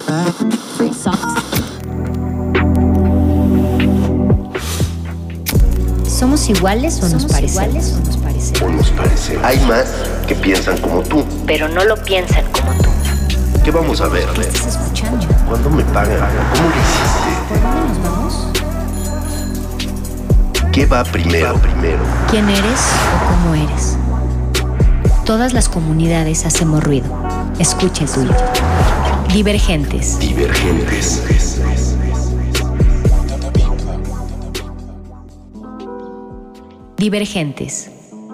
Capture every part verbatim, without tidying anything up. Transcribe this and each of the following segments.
¿Somos iguales o nos parecemos? O nos parecemos. Hay más que piensan como tú, pero no lo piensan como tú. ¿Qué vamos a ver? ¿Qué estás escuchando? ¿Cuándo me pagan? ¿Cómo lo hiciste? ¿Por dónde nos vamos? ¿Qué va primero? primero? ¿Quién eres o cómo eres? Todas las comunidades hacemos ruido. Escucha el tuyo. Divergentes. Divergentes. Divergentes.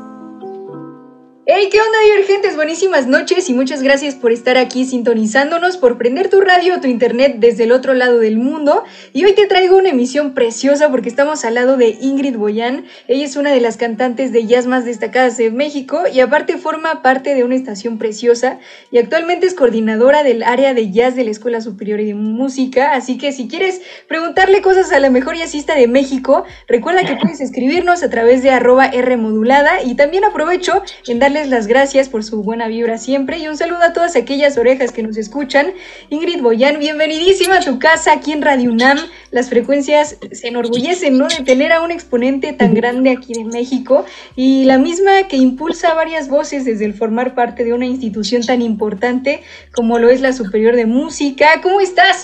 ¡Hey! ¿Qué onda, Divergentes? Buenísimas noches y muchas gracias por estar aquí sintonizándonos, por prender tu radio o tu internet desde el otro lado del mundo. Y hoy te traigo una emisión preciosa porque estamos al lado de Ingrid Boyan. Ella es una de las cantantes de jazz más destacadas de México y aparte forma parte de una estación preciosa y actualmente es coordinadora del área de jazz de la Escuela Superior de Música. Así que si quieres preguntarle cosas a la mejor jazzista de México, recuerda que puedes escribirnos a través de arroba Rmodulada y también aprovecho en darles las gracias por su buena vibra siempre y un saludo a todas aquellas orejas que nos escuchan. Ingrid Boyan, bienvenidísima a tu casa aquí en Radio UNAM. Las frecuencias se enorgullecen, ¿no?, de tener a un exponente tan grande aquí de México y la misma que impulsa varias voces desde el formar parte de una institución tan importante como lo es la Superior de Música. ¿Cómo estás?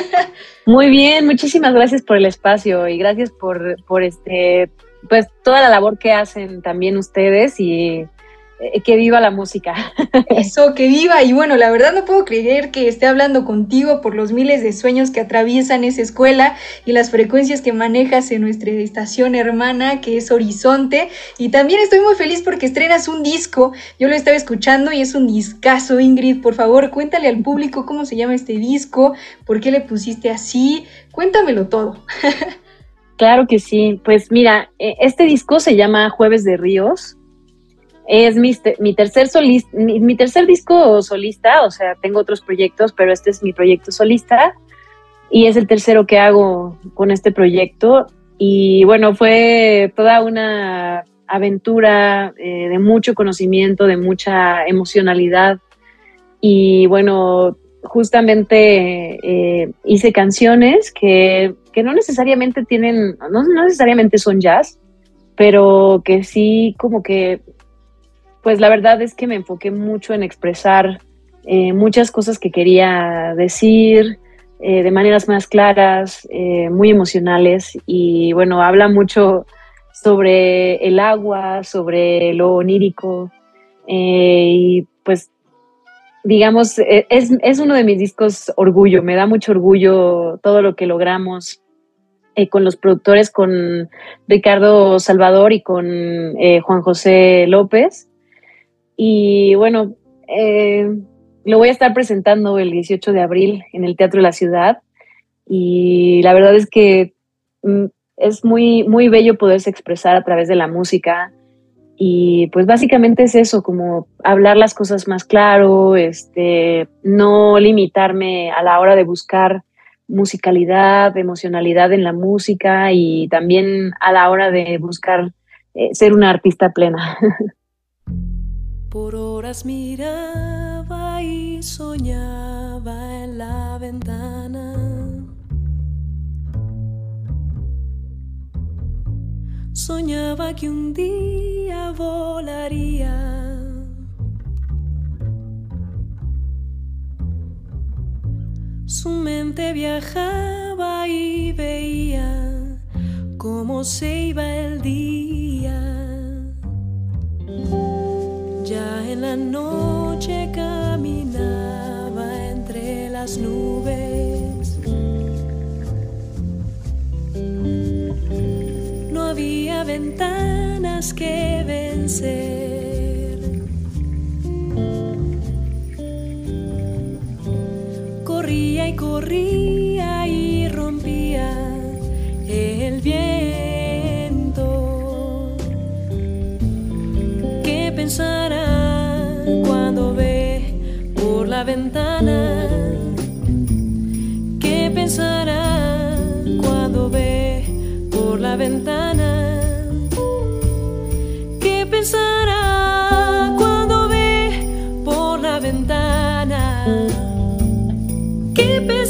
Muy bien, muchísimas gracias por el espacio y gracias por, por este, pues toda la labor que hacen también ustedes y que viva la música. Eso, que viva. Y bueno, la verdad no puedo creer que esté hablando contigo por los miles de sueños que atraviesan esa escuela y las frecuencias que manejas en nuestra estación hermana, que es Horizonte. Y también estoy muy feliz porque estrenas un disco. Yo lo estaba escuchando y es un discazo, Ingrid. Por favor, cuéntale al público cómo se llama este disco, por qué le pusiste así. Cuéntamelo todo. Claro que sí. Pues mira, este disco se llama Jueves de Ríos. Es mi, mi, tercer solista, mi, mi tercer disco solista, o sea, tengo otros proyectos, pero este es mi proyecto solista y es el tercero que hago con este proyecto. Y bueno, fue toda una aventura eh, de mucho conocimiento, de mucha emocionalidad. Y bueno, justamente eh, hice canciones que, que no necesariamente tienen, no, no necesariamente son jazz, pero que sí como que pues la verdad es que me enfoqué mucho en expresar eh, muchas cosas que quería decir eh, de maneras más claras, eh, muy emocionales y bueno, habla mucho sobre el agua, sobre lo onírico eh, y pues digamos, es, es uno de mis discos orgullo, me da mucho orgullo todo lo que logramos eh, con los productores, con Ricardo Salvador y con eh, Juan José López. Y bueno, eh, lo voy a estar presentando el dieciocho de abril en el Teatro de la Ciudad y la verdad es que mm, es muy, muy bello poderse expresar a través de la música y pues básicamente es eso, como hablar las cosas más claro, este, no limitarme a la hora de buscar musicalidad, emocionalidad en la música y también a la hora de buscar eh, ser una artista plena. Por horas miraba y soñaba en la ventana. Soñaba que un día volaría. Su mente viajaba y veía cómo se iba el día. Ya en la noche caminaba entre las nubes. No había ventanas que vencer. Corría y corría y rompía el viento. ¿Qué pensará cuando ve por la ventana? ¿Qué pensará cuando ve por la ventana? ¿Qué pensará cuando ve por la ventana? ¿Qué pensará?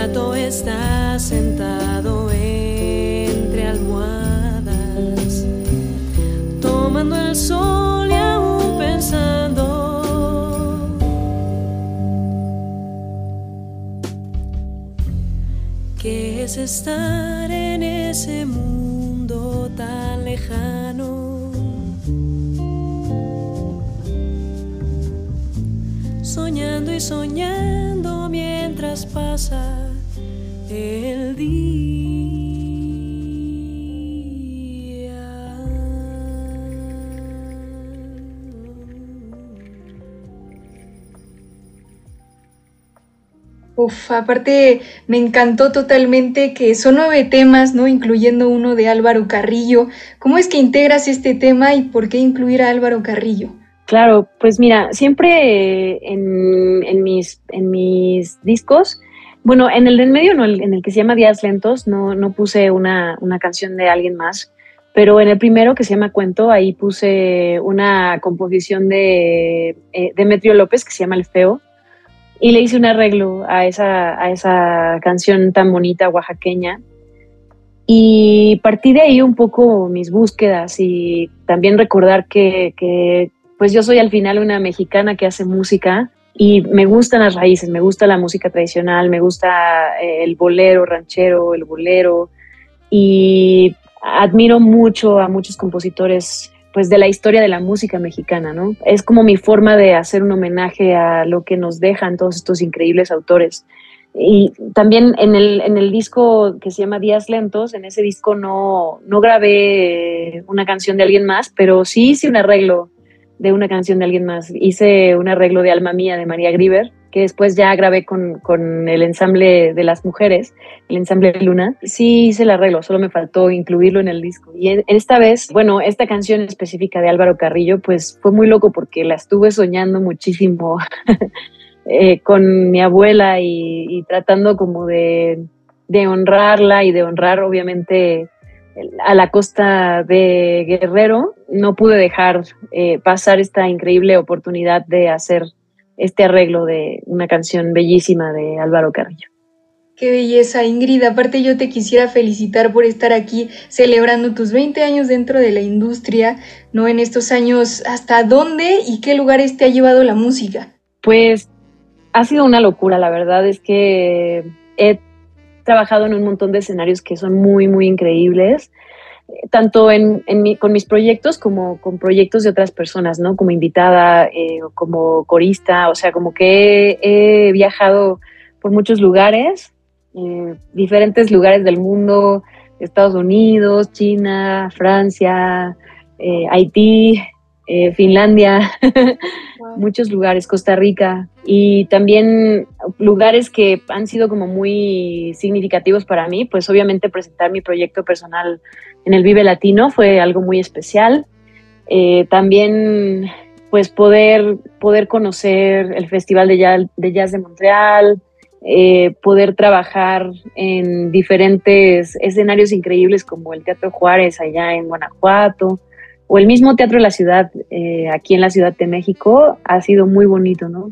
gato está sentado entre almohadas, tomando el sol y aún pensando qué es estar en ese mundo tan lejano, soñando y soñando mientras pasa el día. Uf, aparte me encantó totalmente que son nueve temas, ¿no? Incluyendo uno de Álvaro Carrillo. ¿Cómo es que integras este tema y por qué incluir a Álvaro Carrillo? Claro, pues mira, siempre en, en, mis, en mis discos, bueno, en el de en medio, no, en el que se llama Días Lentos, no, no puse una, una canción de alguien más, pero en el primero, que se llama Cuento, ahí puse una composición de eh, Demetrio López, que se llama El Feo, y le hice un arreglo a esa, a esa canción tan bonita oaxaqueña. Y partí de ahí un poco mis búsquedas y también recordar que, que pues yo soy al final una mexicana que hace música y me gustan las raíces, me gusta la música tradicional, me gusta el bolero ranchero, el bolero, y admiro mucho a muchos compositores pues de la historia de la música mexicana, ¿no? Es como mi forma de hacer un homenaje a lo que nos dejan todos estos increíbles autores. Y también en el, en el disco que se llama Días Lentos, en ese disco no, no grabé una canción de alguien más, pero sí hice un arreglo de una canción de alguien más. Hice un arreglo de Alma Mía de María Grieber, que después ya grabé con, con el ensamble de las mujeres, el ensamble Luna. Sí hice el arreglo, solo me faltó incluirlo en el disco. Y en, esta vez, bueno, esta canción específica de Álvaro Carrillo, pues fue muy loco porque la estuve soñando muchísimo eh, con mi abuela y, y tratando como de, de honrarla y de honrar obviamente a la costa de Guerrero. No pude dejar eh, pasar esta increíble oportunidad de hacer este arreglo de una canción bellísima de Álvaro Carrillo. Qué belleza, Ingrid. Aparte yo te quisiera felicitar por estar aquí celebrando tus veinte años dentro de la industria, ¿no? En estos años, ¿hasta dónde y qué lugares te ha llevado la música? Pues ha sido una locura, la verdad es que he trabajado en un montón de escenarios que son muy, muy increíbles, tanto en, en mi, con mis proyectos como con proyectos de otras personas, ¿no? Como invitada eh, o como corista, o sea, como que he, he viajado por muchos lugares, eh, diferentes lugares del mundo, Estados Unidos, China, Francia, eh, Haití, eh, Finlandia, wow. Muchos lugares, Costa Rica, y también lugares que han sido como muy significativos para mí. Pues obviamente presentar mi proyecto personal en el Vive Latino fue algo muy especial. Eh, también pues poder, poder conocer el Festival de Jazz de, Jazz de Montreal, eh, poder trabajar en diferentes escenarios increíbles como el Teatro Juárez allá en Guanajuato, o el mismo Teatro de la Ciudad, eh, aquí en la Ciudad de México, ha sido muy bonito, ¿no?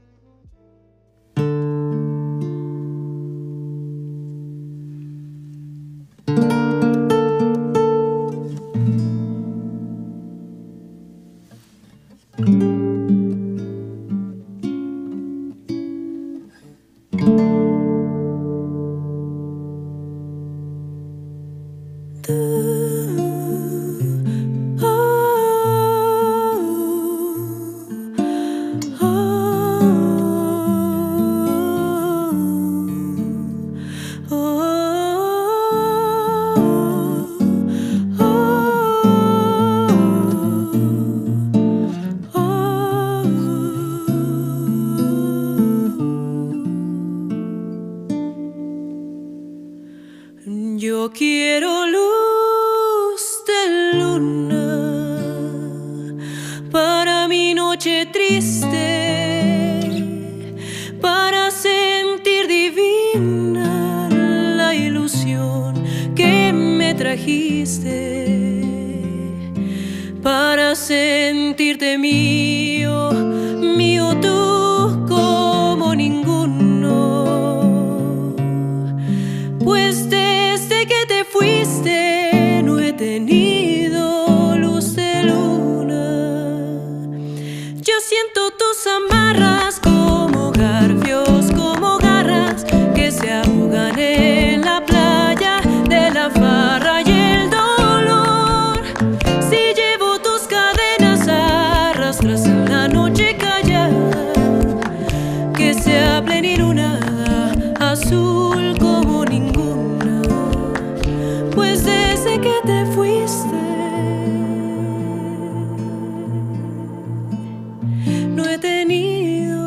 Yo quiero luz de luna para mi noche triste, para sentir divina la ilusión que me trajiste, para sentirte mío, mío tú como ninguno. pues desde que te fuiste no he tenido luz de luna. Yo siento tus amarras como garfios, como garras que se ahogan en la playa de la farra y el dolor. Si llevo tus cadenas arrastras en la noche callada, que se hablen inundada, azul como ninguna, pues desde que te fuiste no he tenido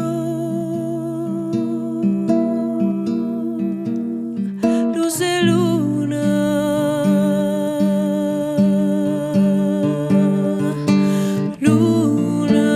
luz de luna. Luna.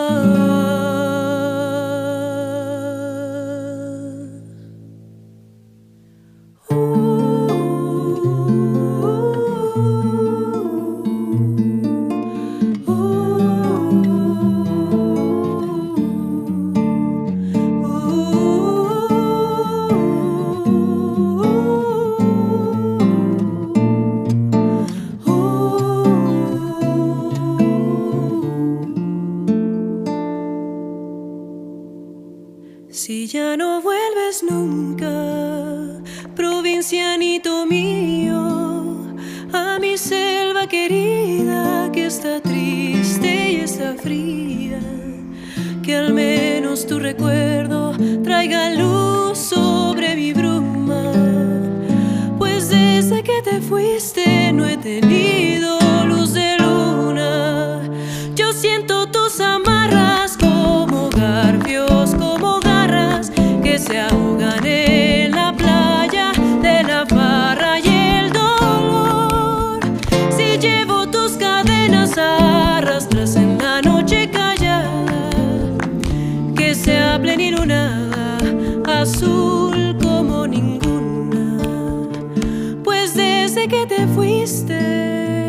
Si ya no vuelves nunca, provincianito mío, a mi selva querida que está triste y está fría, que al menos tu recuerdo traiga luz sobre mi bruma, pues desde que te fuiste no he tenido luz de luna. Yo siento tus amarras como garfios, como garras que se ahogan en la playa de la farra y el dolor. Si llevo tus cadenas arrastras en la noche callada, que se hablen inundada, azul como ninguna, pues desde que te fuiste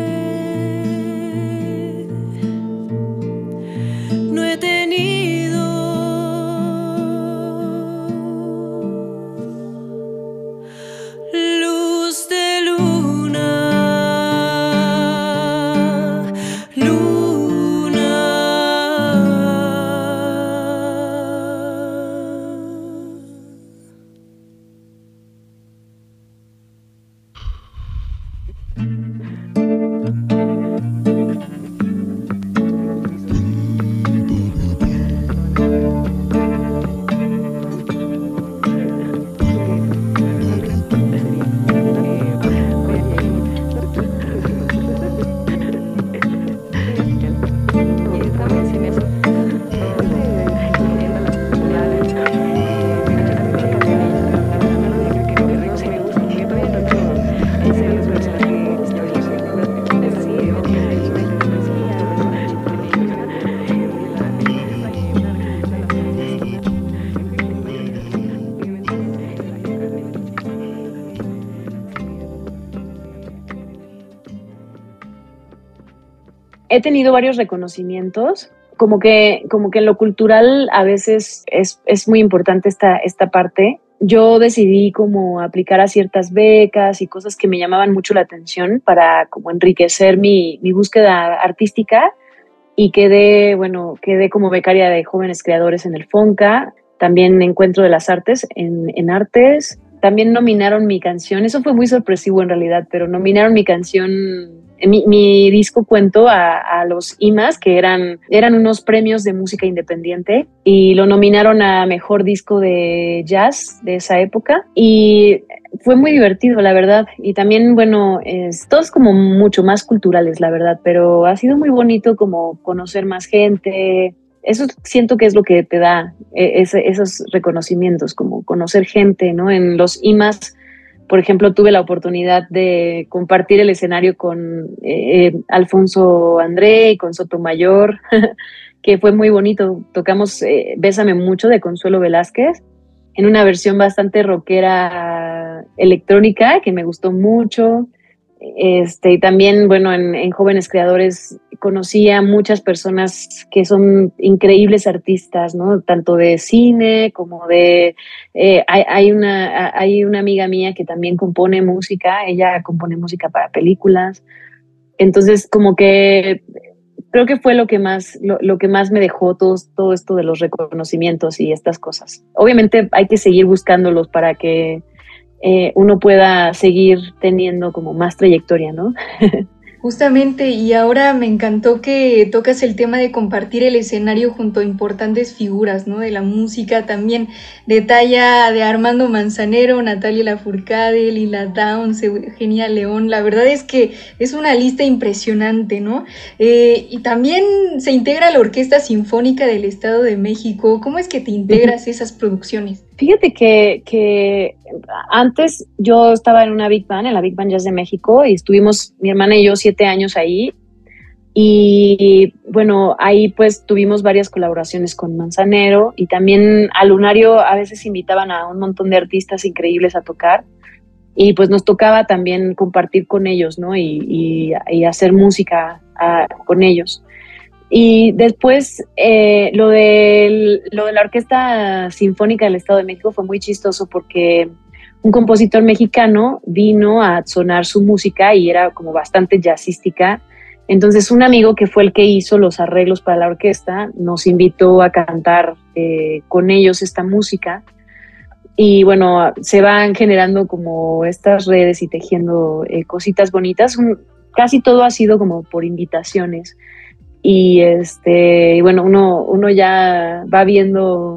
no he tenido luz de luna. Luna. He tenido varios reconocimientos, como que, como que en lo cultural a veces es, es muy importante esta, esta parte. Yo decidí como aplicar a ciertas becas y cosas que me llamaban mucho la atención para como enriquecer mi, mi búsqueda artística, y quedé, bueno, quedé como becaria de jóvenes creadores en el FONCA, también Encuentro de las Artes en, en Artes. También nominaron mi canción, eso fue muy sorpresivo en realidad, pero nominaron mi canción, mi, mi disco cuento a, a los I M A S, que eran, eran unos premios de música independiente, y lo nominaron a Mejor Disco de Jazz de esa época, y fue muy divertido, la verdad. Y también, bueno, es, todos como mucho más culturales, la verdad, pero ha sido muy bonito como conocer más gente. Eso siento que es lo que te da eh, ese, esos reconocimientos, como conocer gente, ¿no? En los I M A S, por ejemplo, tuve la oportunidad de compartir el escenario con eh, Alfonso André y con Sotomayor, que fue muy bonito. Tocamos eh, Bésame Mucho de Consuelo Velázquez en una versión bastante rockera electrónica que me gustó mucho. Este, y también, bueno, en, en Jóvenes Creadores conocí a muchas personas que son increíbles artistas, ¿no? Tanto de cine como de... Eh, hay, hay, una, hay una amiga mía que también compone música, ella compone música para películas. Entonces, como que creo que fue lo que más, lo, lo que más me dejó todo, todo esto de los reconocimientos y estas cosas. Obviamente hay que seguir buscándolos para que eh, uno pueda seguir teniendo como más trayectoria, ¿no? Justamente, y ahora me encantó que tocas el tema de compartir el escenario junto a importantes figuras, ¿no? De la música también, de talla de Armando Manzanero, Natalia Lafourcade, Lila Downs, Eugenia León. La verdad es que es una lista impresionante, ¿no? Eh, y también se integra la Orquesta Sinfónica del Estado de México. ¿Cómo es que te integras a esas producciones? Fíjate que, que antes yo estaba en una Big Band, en la Big Band Jazz de México, y estuvimos, mi hermana y yo, siete años ahí. Y bueno, ahí pues tuvimos varias colaboraciones con Manzanero, y también a Lunario a veces invitaban a un montón de artistas increíbles a tocar, y pues nos tocaba también compartir con ellos, ¿no? Y, y, y hacer música a, con ellos. Y después eh, lo, de, lo de la Orquesta Sinfónica del Estado de México fue muy chistoso porque un compositor mexicano vino a sonar su música y era como bastante jazzística. Entonces un amigo que fue el que hizo los arreglos para la orquesta nos invitó a cantar eh, con ellos esta música. Y bueno, se van generando como estas redes y tejiendo eh, cositas bonitas. Un, casi todo ha sido como por invitaciones. Y este, bueno, uno, uno ya va viendo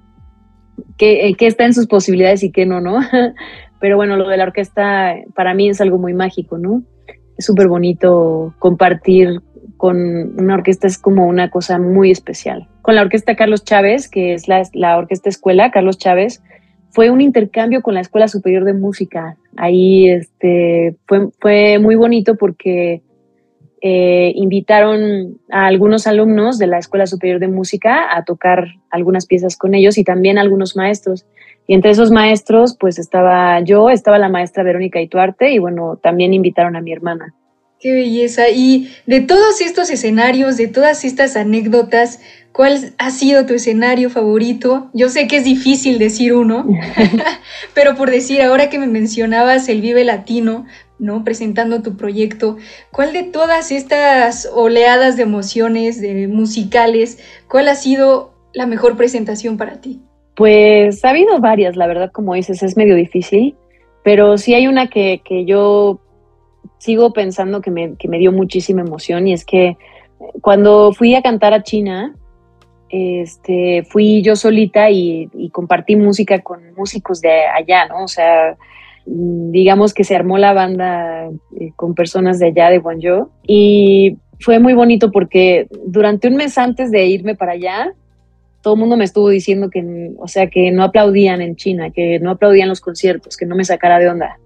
qué, qué está en sus posibilidades y qué no, ¿no? Pero bueno, lo de la orquesta para mí es algo muy mágico, ¿no? Es súper bonito compartir con una orquesta, es como una cosa muy especial. Con la orquesta Carlos Chávez, que es la, la orquesta escuela Carlos Chávez, fue un intercambio con la Escuela Superior de Música. Ahí este, fue, fue muy bonito porque Eh, invitaron a algunos alumnos de la Escuela Superior de Música a tocar algunas piezas con ellos y también a algunos maestros. Y entre esos maestros, pues estaba yo, estaba la maestra Verónica Ituarte y bueno, también invitaron a mi hermana. Qué belleza. Y de todos estos escenarios, de todas estas anécdotas, ¿cuál ha sido tu escenario favorito? Yo sé que es difícil decir uno, pero por decir, ahora que me mencionabas el Vive Latino, ¿no? Presentando tu proyecto, ¿cuál de todas estas oleadas de emociones, de musicales, cuál ha sido la mejor presentación para ti? Pues ha habido varias, la verdad, como dices, es medio difícil, pero sí hay una que, que yo sigo pensando que me, que me dio muchísima emoción, y es que cuando fui a cantar a China, este, fui yo solita y, y compartí música con músicos de allá, ¿no? O sea, digamos que se armó la banda eh, con personas de allá, de Guangzhou, y fue muy bonito porque durante un mes antes de irme para allá, todo el mundo me estuvo diciendo que, o sea, que no aplaudían en China, que no aplaudían los conciertos, que no me sacara de onda.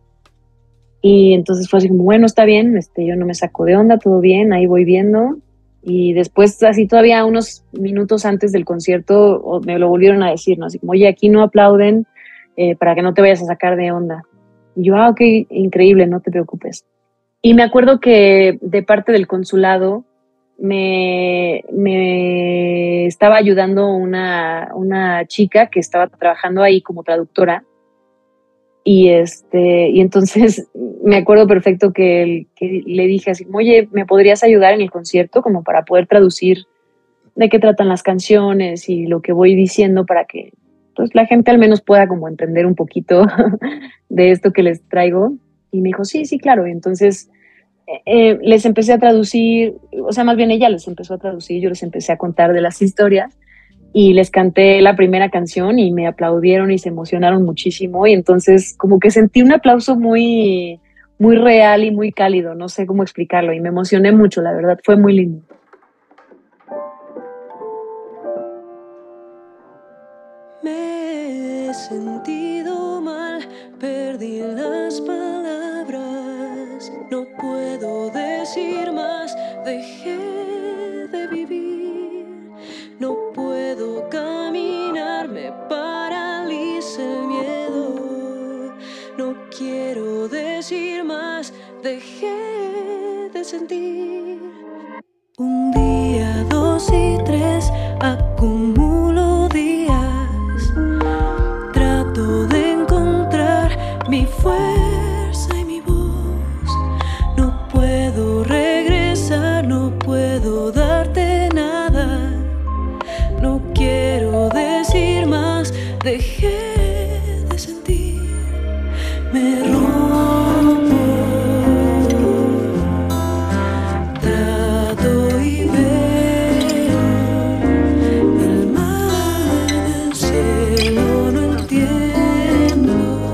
Y entonces fue así como, bueno, está bien, este, yo no me saco de onda, todo bien, ahí voy viendo. Y después, así todavía unos minutos antes del concierto, me lo volvieron a decir, ¿no? Así como, oye, aquí no aplauden, eh, para que no te vayas a sacar de onda. Y yo, ah, ok, increíble, no te preocupes. Y me acuerdo que de parte del consulado me, me estaba ayudando una, una chica que estaba trabajando ahí como traductora. Y, este, y entonces me acuerdo perfecto que, el, que le dije así, oye, ¿me podrías ayudar en el concierto como para poder traducir de qué tratan las canciones y lo que voy diciendo para que pues, la gente al menos pueda como entender un poquito de esto que les traigo? Y me dijo, sí, sí, claro. Y entonces eh, les empecé a traducir, o sea, más bien ella les empezó a traducir, yo les empecé a contar de las historias. Y les canté la primera canción y me aplaudieron y se emocionaron muchísimo, y entonces como que sentí un aplauso muy, muy real y muy cálido, no sé cómo explicarlo, y me emocioné mucho, la verdad, fue muy lindo. Me he sentido mal, perdí las palabras, no puedo decir más, dejé de vivir, no puedo caminar, me paraliza el miedo, no quiero decir más, dejé de sentir. Un día, dos y tres, acumulo días. Trato de encontrar mi fuerza y mi voz. No puedo regresar, no puedo darte nada. No quiero decir más, dejé de sentir. Me rompo. Trato y veo el mar del cielo, no entiendo.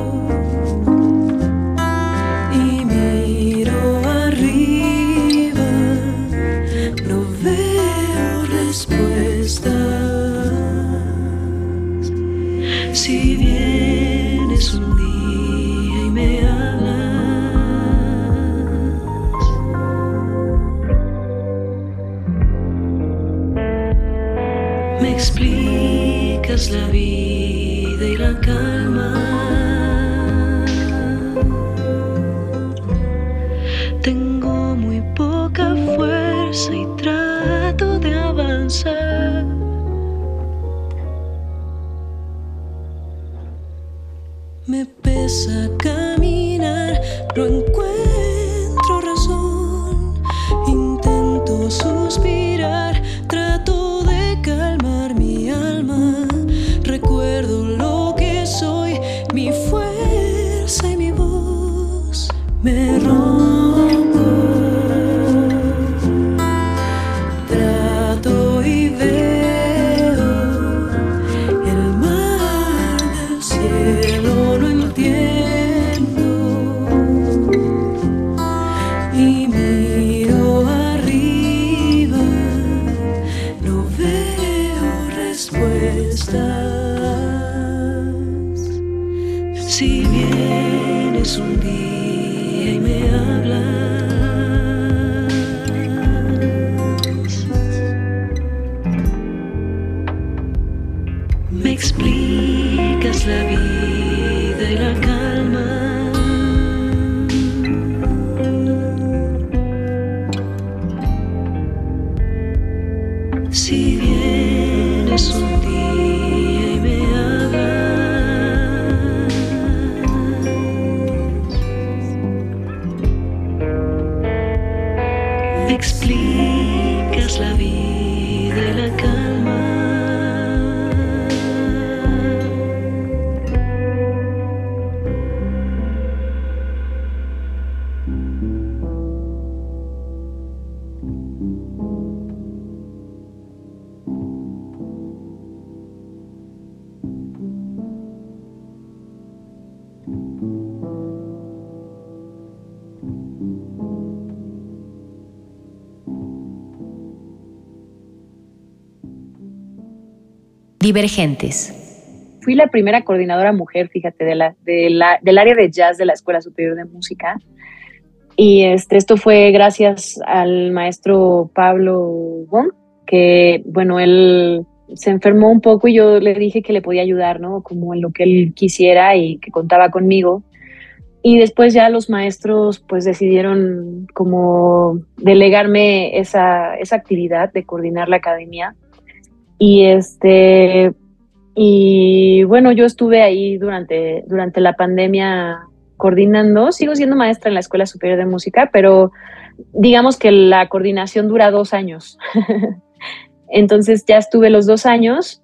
Y miro arriba, no veo respuestas. Si vienes un día y me me explicas la vida y la calma. Tengo muy poca fuerza y trato de avanzar. Me pesa caminar, no encuentro razón. Intento suspirar, trato de calmar mi alma. Recuerdo lo que soy, mi fuerza y mi voz. Me rompo, trato y veo el mar del cielo, no entiendo. Y miro arriba, no veo respuestas. Si vienes un día y me hablas, me explicas la vida y la calma. Si vienes un día y me hablas, me explicas la vida y la calma. Divergentes. Fui la primera coordinadora mujer, fíjate, de la, de la, del área de jazz de la Escuela Superior de Música. Y este, esto fue gracias al maestro Pablo Wong, que, bueno, él se enfermó un poco y yo le dije que le podía ayudar, ¿no? Como en lo que él quisiera y que contaba conmigo. Y después ya los maestros pues decidieron como delegarme esa, esa actividad de coordinar la academia. Y este y bueno, yo estuve ahí durante, durante la pandemia coordinando. Sigo siendo maestra en la Escuela Superior de Música, pero digamos que la coordinación dura dos años. Entonces ya estuve los dos años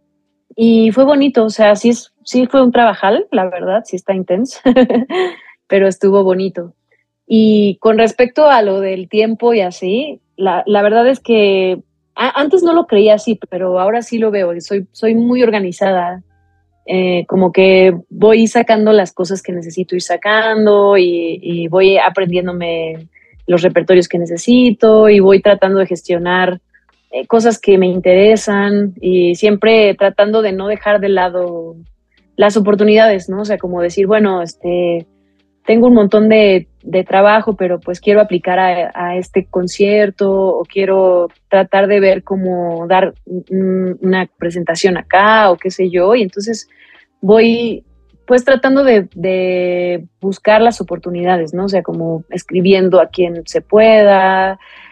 y fue bonito. O sea, sí, sí fue un trabajal, la verdad, sí está intenso, pero estuvo bonito. Y con respecto a lo del tiempo y así, la, la verdad es que antes no lo creía así, pero ahora sí lo veo. Soy, soy muy organizada. Eh, como que voy sacando las cosas que necesito ir sacando y, y voy aprendiéndome los repertorios que necesito y voy tratando de gestionar eh, cosas que me interesan y siempre tratando de no dejar de lado las oportunidades, ¿no? O sea, como decir, bueno, este... tengo un montón de, de trabajo, pero pues quiero aplicar a, a este concierto o quiero tratar de ver cómo dar un, una presentación acá o qué sé yo. Y entonces voy pues tratando de, de buscar las oportunidades, ¿no? O sea, como escribiendo a quien se pueda,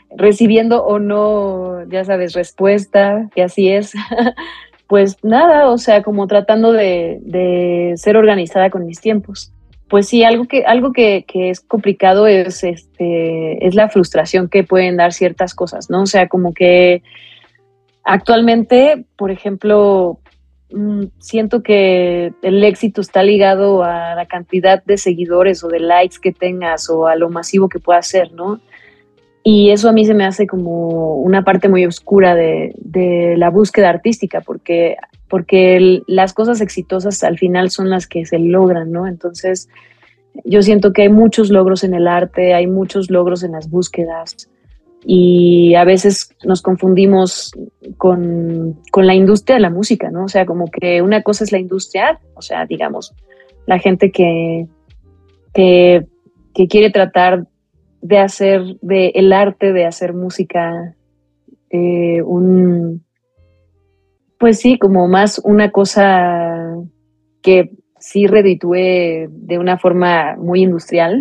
recibiendo o no, ya sabes, respuesta, que así es. Pues nada, o sea, como tratando de, de ser organizada con mis tiempos. Pues sí, algo que, algo que, que es complicado es, este, es la frustración que pueden dar ciertas cosas, ¿no? O sea, como que actualmente, por ejemplo, mmm, siento que el éxito está ligado a la cantidad de seguidores o de likes que tengas o a lo masivo que puedas ser, ¿no? Y eso a mí se me hace como una parte muy oscura de, de la búsqueda artística, porque, porque el, las cosas exitosas al final son las que se logran, ¿no? Entonces, yo siento que hay muchos logros en el arte, hay muchos logros en las búsquedas, y a veces nos confundimos con, con la industria de la música, ¿no? O sea, como que una cosa es la industria, o sea, digamos, la gente que, que, que quiere tratar de hacer de el arte de hacer música eh, un pues sí, como más una cosa que sí reditúe de una forma muy industrial.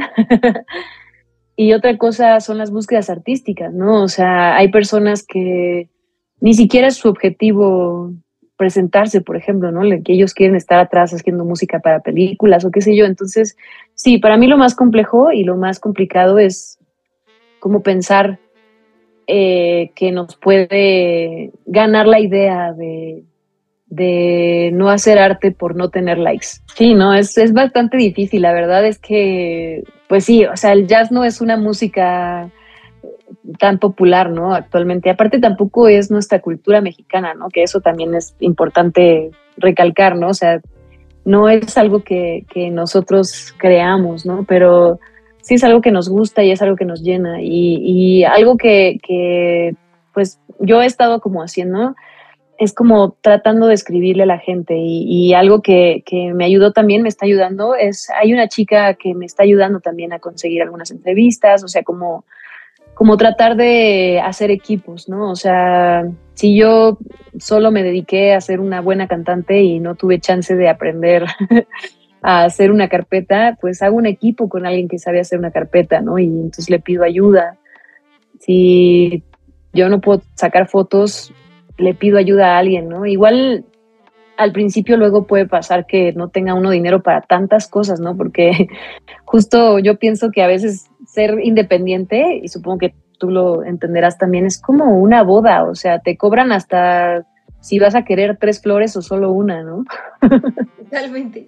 Y otra cosa son las búsquedas artísticas, ¿no? O sea, hay personas que ni siquiera es su objetivo presentarse, por ejemplo, ¿no? Que ellos quieren estar atrás haciendo música para películas o qué sé yo. Entonces, sí, para mí lo más complejo y lo más complicado es como pensar eh, que nos puede ganar la idea de, de no hacer arte por no tener likes. Sí, no, es, es bastante difícil. La verdad es que, pues sí, o sea, el jazz no es una música tan popular, ¿no? Actualmente. Aparte tampoco es nuestra cultura mexicana, ¿no? Que eso también es importante recalcar, ¿no? O sea, no es algo que, que nosotros creamos, ¿no? Pero sí es algo que nos gusta y es algo que nos llena. Y, y algo que, que, pues, yo he estado como haciendo es como tratando de escribirle a la gente. Y, y algo que, que me ayudó también, me está ayudando, es, hay una chica que me está ayudando también a conseguir algunas entrevistas, o sea, como como tratar de hacer equipos, ¿no? O sea, si yo solo me dediqué a ser una buena cantante y no tuve chance de aprender a hacer una carpeta, pues hago un equipo con alguien que sabe hacer una carpeta, ¿no? Y entonces le pido ayuda. Si yo no puedo sacar fotos, le pido ayuda a alguien, ¿no? Igual al principio luego puede pasar que no tenga uno dinero para tantas cosas, ¿no? Porque justo yo pienso que a veces ser independiente, y supongo que tú lo entenderás también, es como una boda, o sea, te cobran hasta si vas a querer tres flores o solo una, ¿no? Totalmente.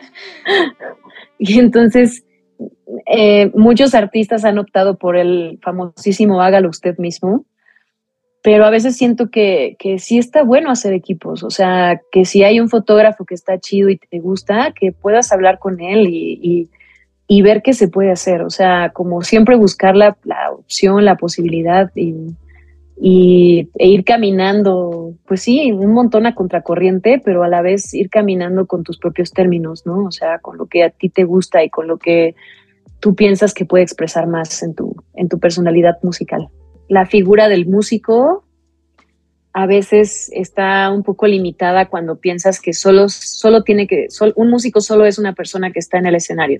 Y entonces eh, muchos artistas han optado por el famosísimo hágalo usted mismo, pero a veces siento que, que sí está bueno hacer equipos, o sea, que si hay un fotógrafo que está chido y te gusta, que puedas hablar con él y, y, y ver qué se puede hacer, o sea, como siempre buscar la, la opción, la posibilidad y, y e ir caminando, pues sí, un montón a contracorriente, pero a la vez ir caminando con tus propios términos, ¿no? O sea, con lo que a ti te gusta y con lo que tú piensas que puede expresar más en tu, en tu personalidad musical. La figura del músico a veces está un poco limitada cuando piensas que solo, solo tiene que, sol, un músico solo es una persona que está en el escenario.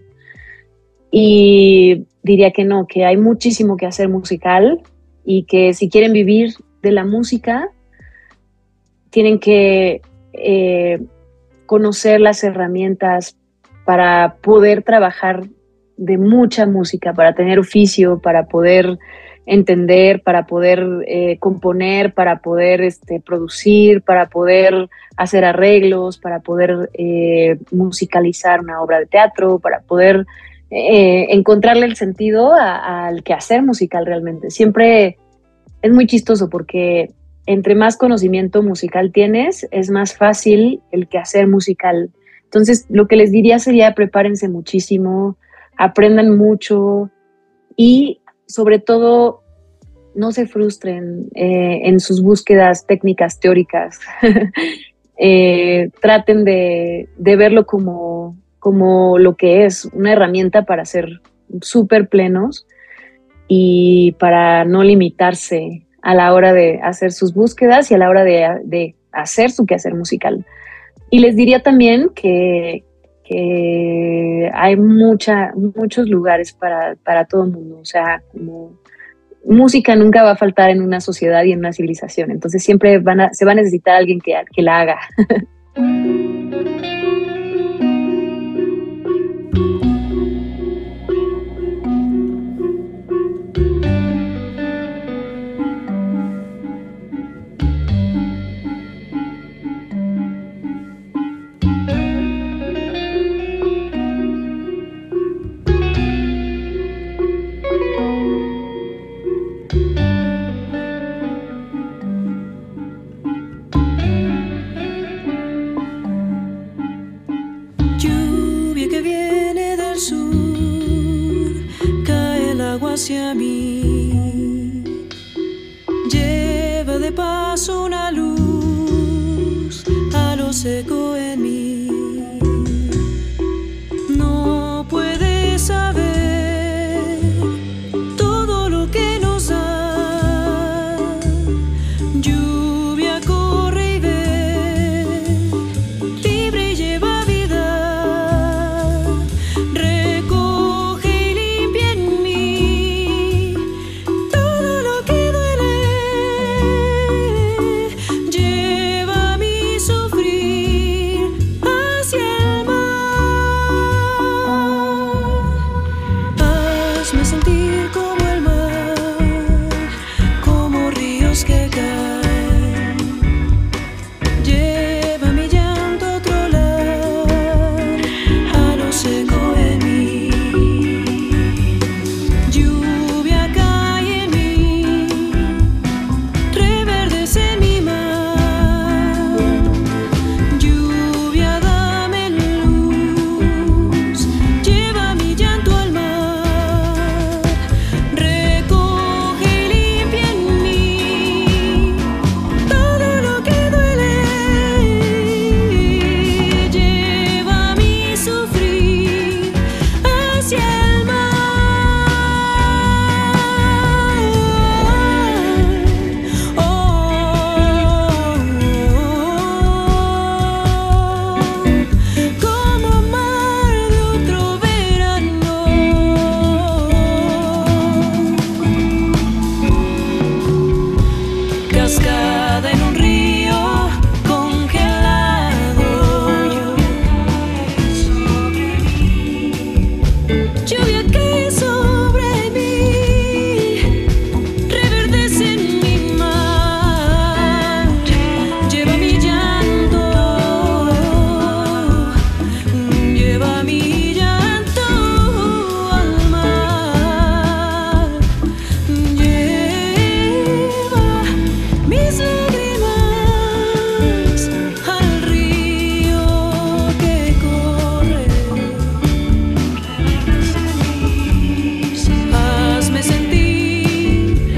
Y diría que no, que hay muchísimo que hacer musical y que si quieren vivir de la música, tienen que eh, conocer las herramientas para poder trabajar de mucha música, para tener oficio, para poder entender, para poder eh, componer, para poder este, producir, para poder hacer arreglos, para poder eh, musicalizar una obra de teatro, para poder eh, encontrarle el sentido a, al quehacer musical realmente. Siempre es muy chistoso porque entre más conocimiento musical tienes, es más fácil el quehacer musical. Entonces, lo que les diría sería prepárense muchísimo, aprendan mucho y sobre todo no se frustren eh, en sus búsquedas técnicas teóricas. eh, traten de, de verlo como, como lo que es, una herramienta para ser súper plenos y para no limitarse a la hora de hacer sus búsquedas y a la hora de, de hacer su quehacer musical. Y les diría también que, que hay mucha, muchos lugares para, para todo el mundo, o sea, como música nunca va a faltar en una sociedad y en una civilización, entonces siempre van a, se va a necesitar alguien que, que la haga. Hacia mí, lleva de paso una luz a lo seco en mí. No puedes saber todo lo que nos da. Lluvia corre y ve, libre y lleva vida. Recoge y limpia en mí todo lo que duele. Lleva mi sufrir hacia el mar. Hazme sentir como el mar, como ríos que caen. Lleva mi llanto a otro lado, a lo seco en mí. Lluvia cae en mí, reverdece en mi mar. Lluvia, dame luz, lleva mi llanto al mar. Recoge y limpia en mí todo lo que duele. Lleva mi sufrir hacia el mar. Como mar de otro verano. Cascada en un río congelado. Lluvia cae sobre mí, reverdece en mi mar. Lleva mi llanto, lleva mi llanto al mar. Lleva mis lágrimas al río que corre. Hazme sentir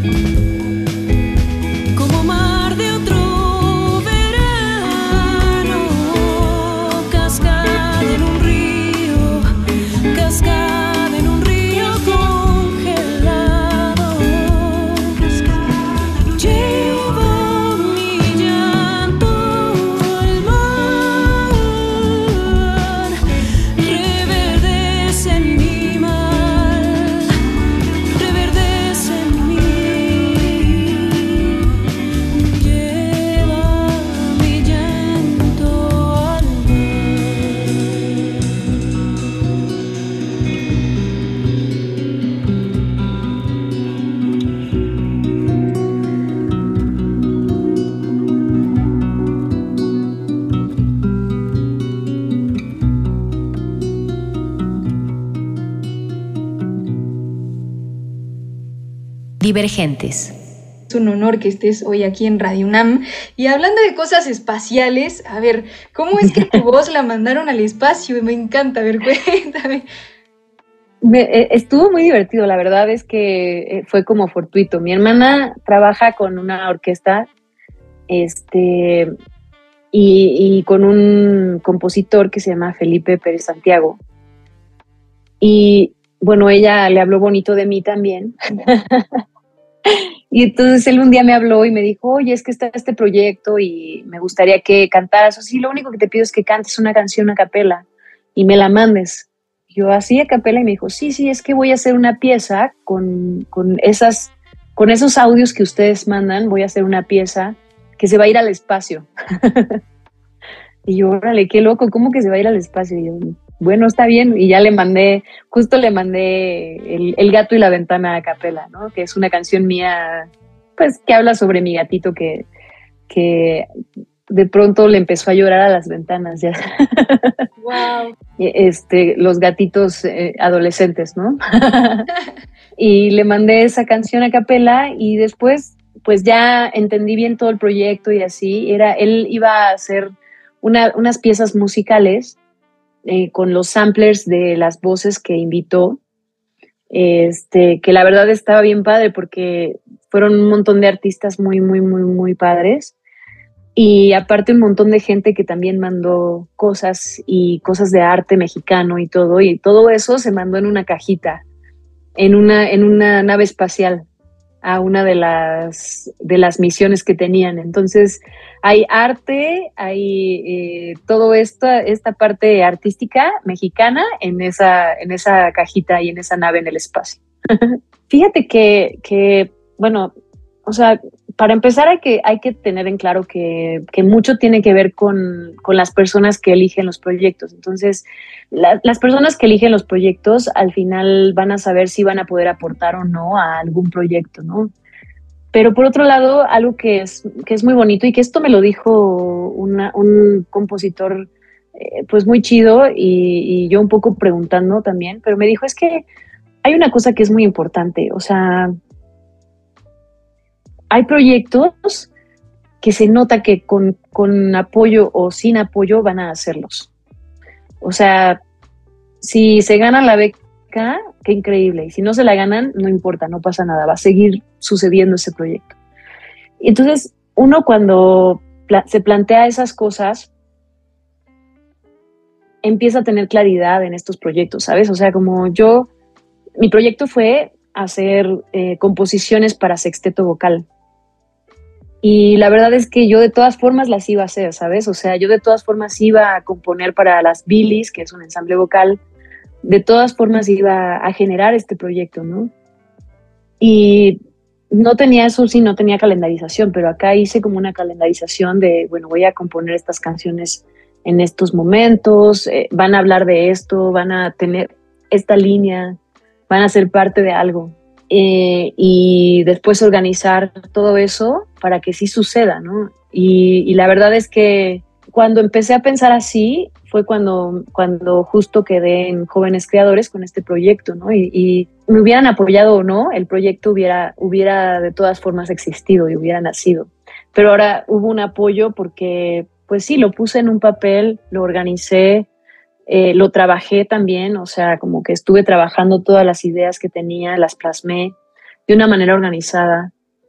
como mar de otro verano. Cascada en un río, cascada en un río congelado. Lleva mi llanto al mar, reverdece en mi mar, reverdece en mí. Lleva mi llanto al Divergentes. Es un honor que estés hoy aquí en Radio UNAM. Y hablando de cosas espaciales, a ver, ¿cómo es que tu voz la mandaron al espacio? Me encanta, a ver, cuéntame. Me, eh, estuvo muy divertido, la verdad es que eh, fue como fortuito. Mi hermana trabaja con una orquesta este, y, y con un compositor que se llama Felipe Pérez Santiago. Y bueno, ella le habló bonito de mí también. Y entonces él un día me habló y me dijo, oye, es que está este proyecto y me gustaría que cantaras. O sí, lo único que te pido es que cantes una canción a capela y me la mandes. Yo así a capela y me dijo, sí, sí, es que voy a hacer una pieza con, con, esas, con esos audios que ustedes mandan, voy a hacer una pieza que se va a ir al espacio. Y yo, órale, qué loco, ¿cómo que se va a ir al espacio? Y yo, bueno, está bien. Y ya le mandé, justo le mandé el, el gato y la ventana a capela, ¿no? Que es una canción mía, pues, que habla sobre mi gatito que, que de pronto le empezó a llorar a las ventanas, ya. Wow. Este, los gatitos eh, adolescentes, ¿no? Y le mandé esa canción a capela y después, pues ya entendí bien todo el proyecto y así. Era, él iba a hacer una, unas piezas musicales eh, con los samplers de las voces que invitó, este, que la verdad estaba bien padre porque fueron un montón de artistas muy, muy, muy, muy padres. Y aparte un montón de gente que también mandó cosas y cosas de arte mexicano y todo. Y todo eso se mandó en una cajita, en una, en una nave espacial a una de las, de las misiones que tenían. Entonces hay arte, hay eh, todo esto, esta parte artística mexicana en esa, en esa cajita y en esa nave en el espacio. Fíjate que, que, bueno, o sea, para empezar hay que, hay que tener en claro que, que mucho tiene que ver con, con las personas que eligen los proyectos. Entonces, la, las personas que eligen los proyectos al final van a saber si van a poder aportar o no a algún proyecto, ¿no? Pero por otro lado, algo que es, que es muy bonito y que esto me lo dijo una, un compositor eh, pues muy chido y, y yo un poco preguntando también, pero me dijo, es que hay una cosa que es muy importante, o sea, hay proyectos que se nota que con, con apoyo o sin apoyo van a hacerlos. O sea, si se gana la beca, qué increíble. Y si no se la ganan, no importa, no pasa nada. Va a seguir sucediendo ese proyecto. Y entonces, uno cuando pla- se plantea esas cosas, empieza a tener claridad en estos proyectos, ¿sabes? O sea, como yo, mi proyecto fue hacer eh, composiciones para sexteto vocal. Y la verdad es que yo de todas formas las iba a hacer, ¿sabes? O sea, yo de todas formas iba a componer para las Billys, que es un ensamble vocal. De todas formas iba a generar este proyecto, ¿no? Y no tenía eso, sí, no tenía calendarización, pero acá hice como una calendarización de, bueno, voy a componer estas canciones en estos momentos, eh, van a hablar de esto, van a tener esta línea, van a ser parte de algo. Eh, y después organizar todo eso para que sí suceda, ¿no? Y, y la verdad es que cuando empecé a pensar así fue cuando, cuando justo quedé en Jóvenes Creadores con este proyecto, ¿no? Y, y me hubieran apoyado o no, el proyecto hubiera, hubiera de todas formas existido y hubiera nacido. Pero ahora hubo un apoyo porque, pues sí, lo puse en un papel, lo organicé, Eh, lo trabajé también, o sea, como que estuve trabajando todas las ideas que tenía, las plasmé de una manera organizada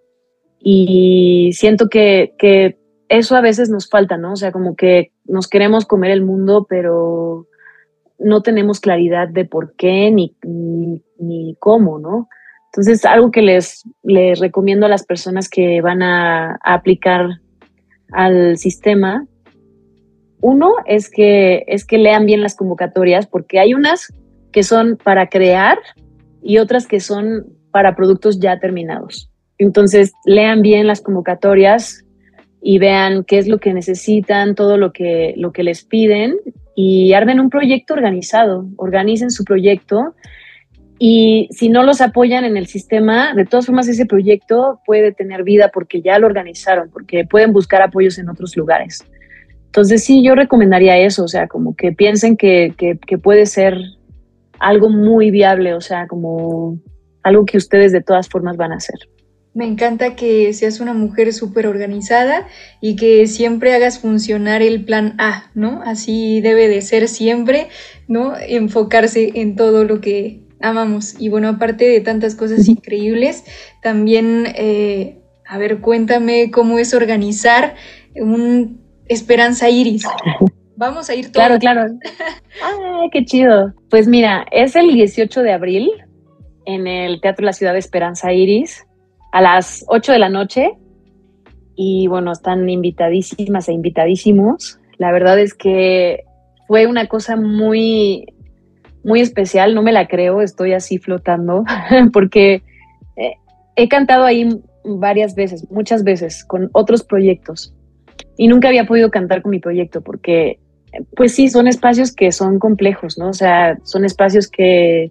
y siento que, que eso a veces nos falta, ¿no? O sea, como que nos queremos comer el mundo, pero no tenemos claridad de por qué ni, ni, ni cómo, ¿no? Entonces, algo que les, les recomiendo a las personas que van a, a aplicar al sistema. Uno es que, es que lean bien las convocatorias, porque hay unas que son para crear y otras que son para productos ya terminados. Entonces, lean bien las convocatorias y vean qué es lo que necesitan, todo lo que, lo que les piden y armen un proyecto organizado, organicen su proyecto y si no los apoyan en el sistema, de todas formas ese proyecto puede tener vida porque ya lo organizaron, porque pueden buscar apoyos en otros lugares. Entonces sí, yo recomendaría eso, o sea, como que piensen que, que, que puede ser algo muy viable, o sea, como algo que ustedes de todas formas van a hacer. Me encanta que seas una mujer súper organizada y que siempre hagas funcionar el plan A, ¿no? Así debe de ser siempre, ¿no? Enfocarse en todo lo que amamos. Y bueno, aparte de tantas cosas increíbles, también, eh, a ver, cuéntame cómo es organizar un Esperanza Iris. Vamos a ir todos. Claro, claro. Ay, qué chido. Pues mira, es el dieciocho de abril en el Teatro de la Ciudad de Esperanza Iris a las ocho de la noche y bueno, están invitadísimas e invitadísimos. La verdad es que fue una cosa muy, muy especial, no me la creo, estoy así flotando, porque eh, he cantado ahí varias veces, muchas veces, con otros proyectos, y nunca había podido cantar con mi proyecto, porque pues sí, son espacios que son complejos, ¿no? O sea, son espacios que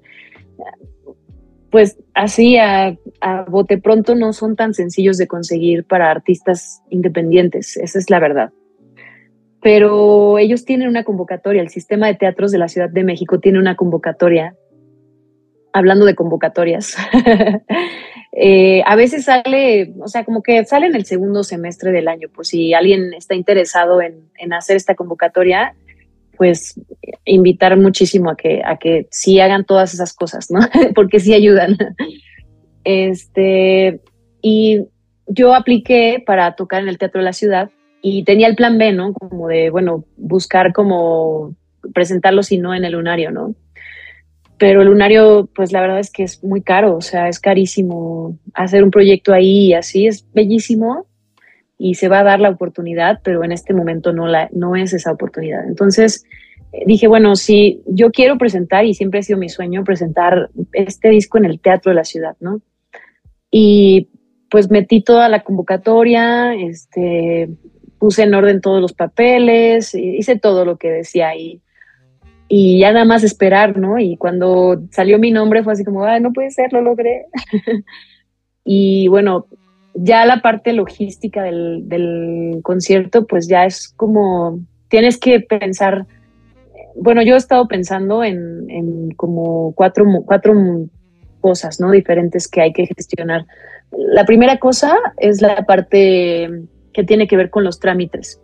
pues así a, a bote pronto no son tan sencillos de conseguir para artistas independientes, esa es la verdad. Pero ellos tienen una convocatoria, el Sistema de Teatros de la Ciudad de México tiene una convocatoria, hablando de convocatorias, eh, a veces sale, o sea, como que sale en el segundo semestre del año, por si alguien está interesado en, en hacer esta convocatoria, pues invitar muchísimo a que, a que sí hagan todas esas cosas, ¿no? Porque sí ayudan. Este, y yo apliqué para tocar en el Teatro de la Ciudad y tenía el plan B, ¿no? Como de, bueno, buscar como presentarlo si no en el Lunario, ¿no? Pero el Lunario, pues la verdad es que es muy caro, o sea, es carísimo hacer un proyecto ahí y así, es bellísimo y se va a dar la oportunidad, pero en este momento no, la, no es esa oportunidad. Entonces eh, dije, bueno, si yo quiero presentar, y siempre ha sido mi sueño presentar este disco en el Teatro de la Ciudad, ¿no? Y pues metí toda la convocatoria, este, puse en orden todos los papeles, hice todo lo que decía ahí. Y ya nada más esperar, ¿no? Y cuando salió mi nombre fue así como, ah, no puede ser, lo logré. Y bueno, ya la parte logística del, del concierto, pues ya es como, tienes que pensar, bueno, yo he estado pensando en, en como cuatro, cuatro cosas, ¿no? Diferentes que hay que gestionar. La primera cosa es la parte que tiene que ver con los trámites.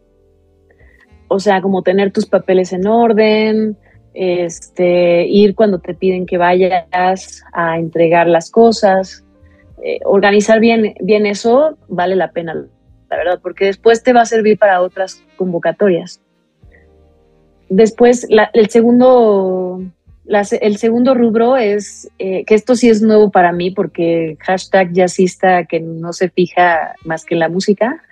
O sea, como tener tus papeles en orden, este, ir cuando te piden que vayas a entregar las cosas, eh, organizar bien, bien eso vale la pena, la verdad, porque después te va a servir para otras convocatorias. Después, la, el, segundo, la, el segundo rubro es, eh, que esto sí es nuevo para mí, porque hashtag jazzista que no se fija más que en la música,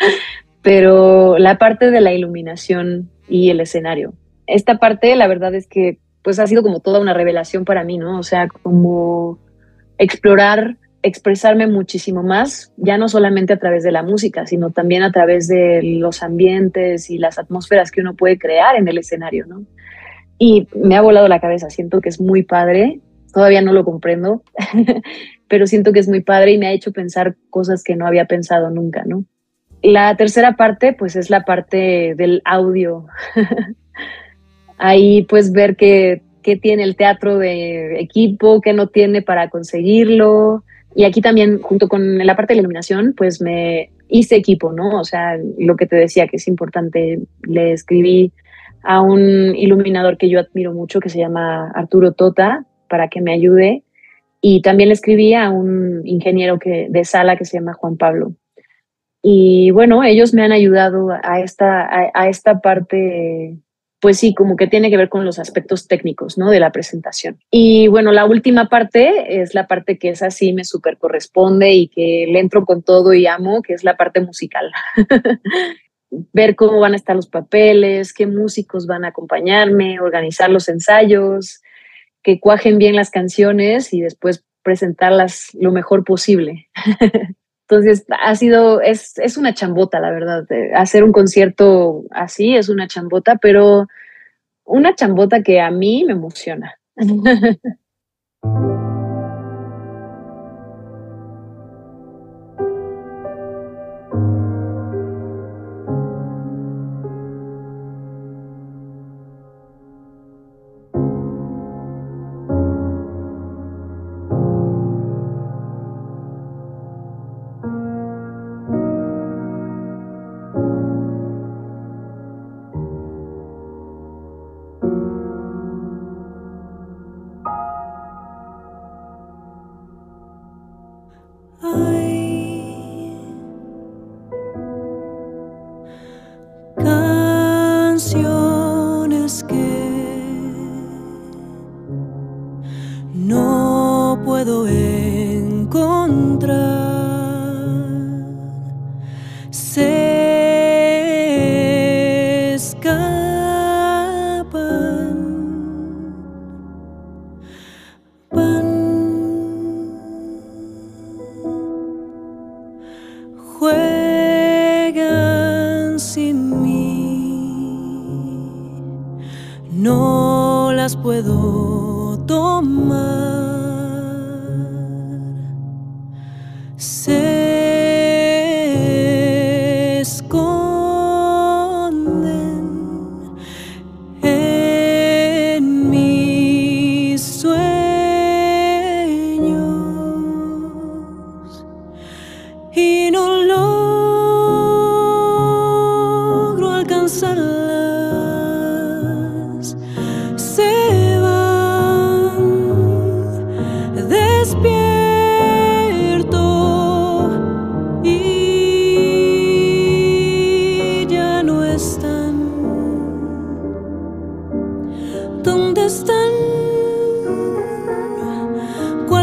pero la parte de la iluminación y el escenario. Esta parte, la verdad es que pues ha sido como toda una revelación para mí, ¿no? O sea, como explorar, expresarme muchísimo más, ya no solamente a través de la música, sino también a través de los ambientes y las atmósferas que uno puede crear en el escenario, ¿no? Y me ha volado la cabeza, siento que es muy padre, todavía no lo comprendo, pero siento que es muy padre y me ha hecho pensar cosas que no había pensado nunca, ¿no? La tercera parte, pues, es la parte del audio. Ahí, pues, ver qué, qué tiene el teatro de equipo, qué no tiene para conseguirlo. Y aquí también, junto con la parte de la iluminación, pues, me hice equipo, ¿no? O sea, lo que te decía que es importante, le escribí a un iluminador que yo admiro mucho, que se llama Arturo Tota, para que me ayude. Y también le escribí a un ingeniero que, de sala que se llama Juan Pablo. Y bueno, ellos me han ayudado a esta, a, a esta parte, pues sí, como que tiene que ver con los aspectos técnicos, ¿no? De la presentación. Y bueno, la última parte es la parte que es así, me súper corresponde y que le entro con todo y amo, que es la parte musical. Ver cómo van a estar los papeles, qué músicos van a acompañarme, organizar los ensayos, que cuajen bien las canciones y después presentarlas lo mejor posible. Entonces, ha sido, es, es una chambota, la verdad. Hacer un concierto así es una chambota, pero una chambota que a mí me emociona. Canciones que no puedo encontrar, se escapan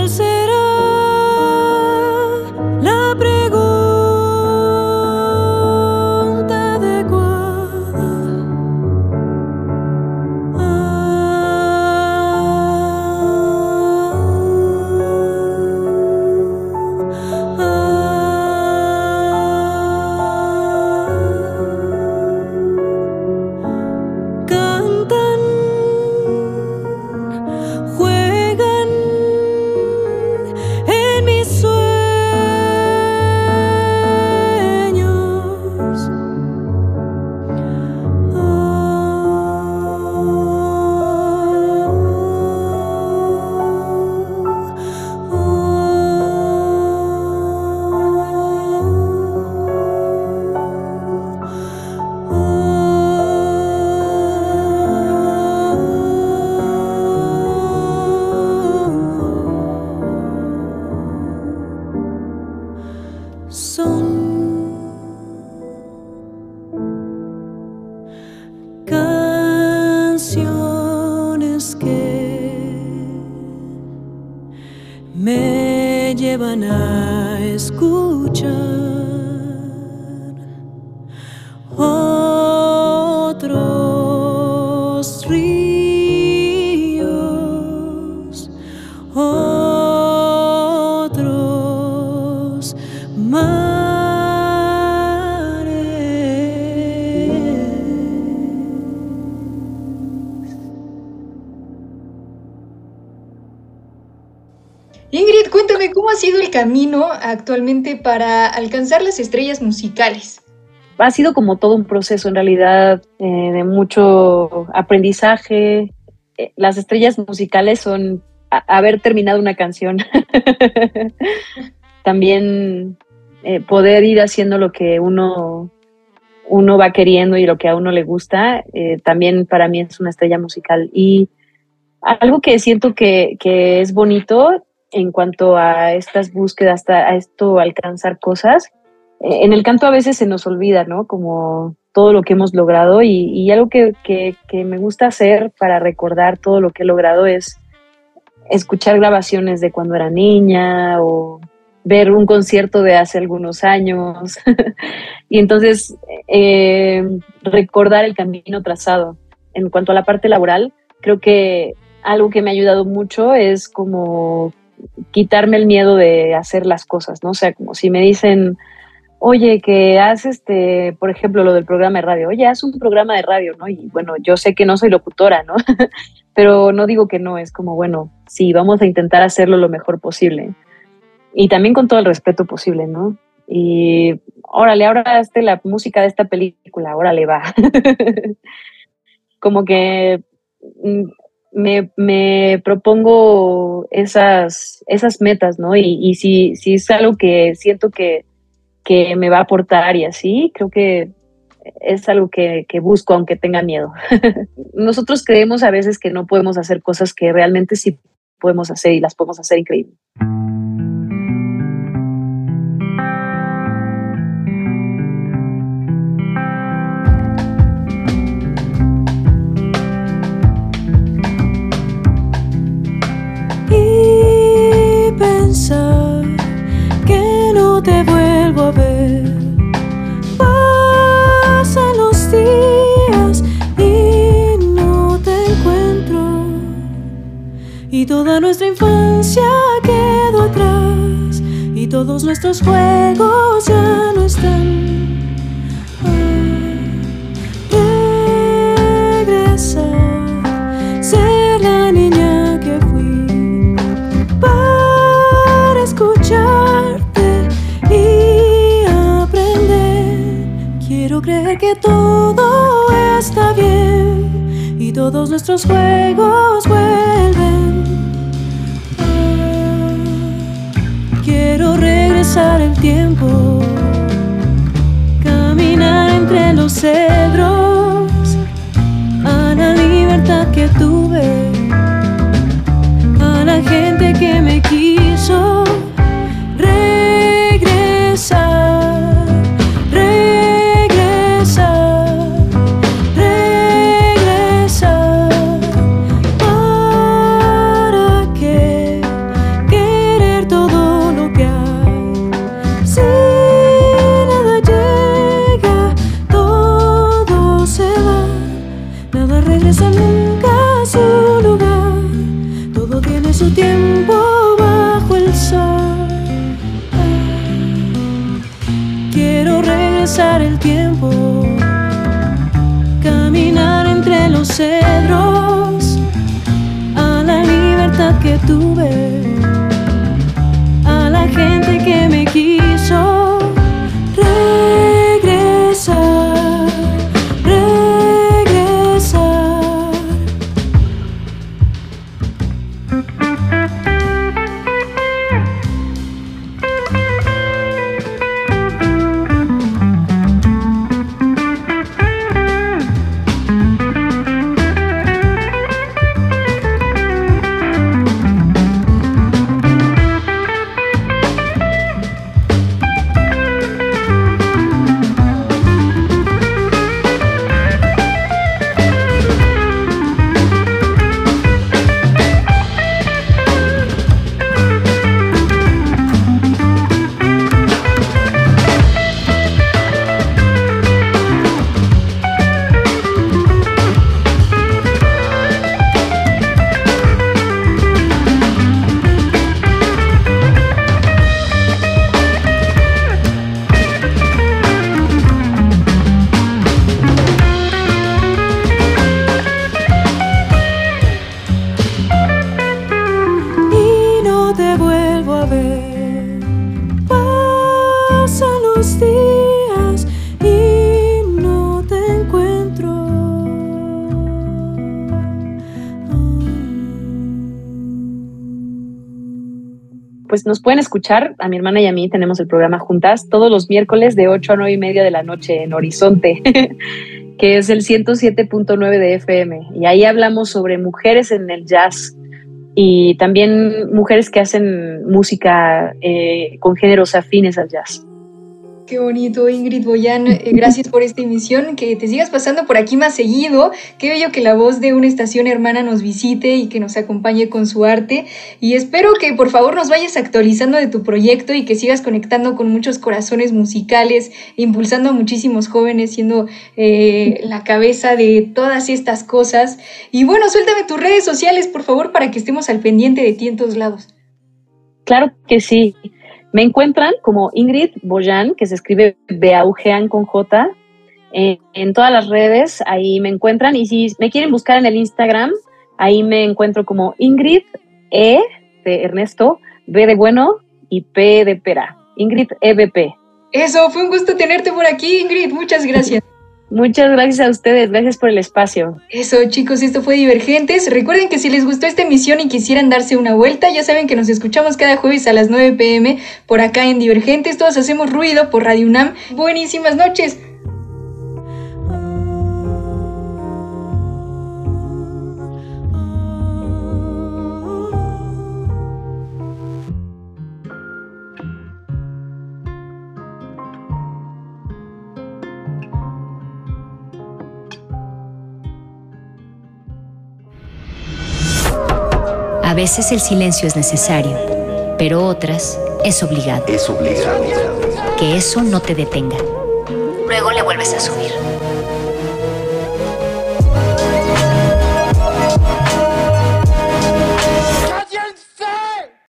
¿cuál será la pregunta adecuada? Ah, ah. Cantan, juegan en mis sueños. Son canciones que me llevan a escuchar otros ríos, otros mares. Ingrid, cuéntame cómo ha sido el camino actualmente para alcanzar las estrellas musicales. Ha sido como todo un proceso en realidad, eh, de mucho aprendizaje. Eh, las estrellas musicales son a- haber terminado una canción. También eh, poder ir haciendo lo que uno, uno va queriendo y lo que a uno le gusta, eh, también para mí es una estrella musical. Y algo que siento que, que es bonito en cuanto a estas búsquedas, a esto alcanzar cosas, eh, en el canto a veces se nos olvida, ¿no? Como todo lo que hemos logrado y, y algo que, que, que me gusta hacer para recordar todo lo que he logrado es escuchar grabaciones de cuando era niña o ver un concierto de hace algunos años y entonces eh, recordar el camino trazado. En cuanto a la parte laboral, creo que algo que me ha ayudado mucho es como quitarme el miedo de hacer las cosas, ¿no? O sea, como si me dicen, oye, que haz este, por ejemplo, lo del programa de radio, oye, haz un programa de radio, ¿no? Y bueno, yo sé que no soy locutora, ¿no? Pero no digo que no, es como, bueno, sí, vamos a intentar hacerlo lo mejor posible. Y también con todo el respeto posible, ¿no? Y órale, ahora hazte la música de esta película, órale, va. Como que me, me propongo esas, esas metas, ¿no? Y, y si, si es algo que siento que, que me va a aportar y así, creo que es algo que, que busco, aunque tenga miedo. Nosotros creemos a veces que no podemos hacer cosas que realmente sí podemos hacer y las podemos hacer increíble. Y pensar que no te vuelvo a ver. Pasan los días y no te encuentro, y toda nuestra infancia quedó atrás y todos nuestros juegos ya no están. Ah, regresar, ser la niña que fui para escucharte y aprender. Quiero creer que todo está bien y todos nuestros juegos vuelven. Ah, quiero regresar el tiempo, caminar entre los cedros a la libertad que tuve, a la gente que me quiso. Regresar, regresar, regresar. ¿Para qué? ¿Qué su tiempo bajo el sol. Quiero regresar el tiempo, caminar entre los cedros, a la libertad que tuve, a la gente que me quiso. Regresar, regresar. Pues nos pueden escuchar, a mi hermana y a mí tenemos el programa juntas todos los miércoles de ocho a nueve y media de la noche en Horizonte, que es el ciento siete punto nueve de F M. Y ahí hablamos sobre mujeres en el jazz y también mujeres que hacen música eh, con géneros afines al jazz. Qué bonito, Ingrid Boyan, eh, gracias por esta emisión, que te sigas pasando por aquí más seguido, qué bello que la voz de una estación hermana nos visite y que nos acompañe con su arte, y espero que por favor nos vayas actualizando de tu proyecto y que sigas conectando con muchos corazones musicales, impulsando a muchísimos jóvenes, siendo eh, la cabeza de todas estas cosas. Y bueno, suéltame tus redes sociales, por favor, para que estemos al pendiente de ti en todos lados. Claro que sí. Me encuentran como Ingrid Boyan, que se escribe Beaujean con J, en, en todas las redes, ahí me encuentran. Y si me quieren buscar en el Instagram, ahí me encuentro como Ingrid E de Ernesto, B de bueno y P de pera. Ingrid E B P. Eso, fue un gusto tenerte por aquí, Ingrid. Muchas gracias. Muchas gracias a ustedes, gracias por el espacio. Eso, chicos, esto fue Divergentes. Recuerden que si les gustó esta emisión y quisieran darse una vuelta, ya saben que nos escuchamos cada jueves a las nueve pm por acá en Divergentes. Todos hacemos ruido por Radio UNAM. Buenísimas noches. A veces el silencio es necesario, pero otras es obligado. Es obligado. Que eso no te detenga. Luego le vuelves a subir.